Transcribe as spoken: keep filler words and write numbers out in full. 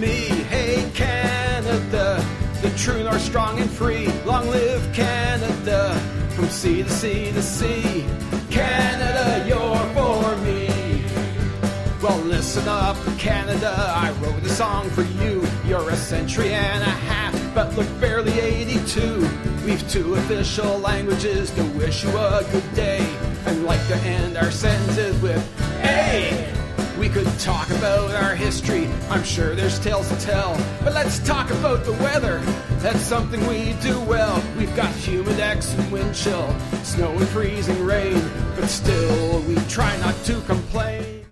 me. Hey, Canada, the true north, strong and free. Long live Canada, from sea to sea to sea. Canada, you're for me. Well, listen up, Canada, I wrote a song for you. You're a century and a half, but look barely eighty-two. We've two official languages to wish you a good day, and like to end our sentences with, hey! We could talk about our history, I'm sure there's tales to tell, but let's talk about the weather, that's something we do well. We've got humidex and wind chill, snow and freezing rain, but still we try not to complain.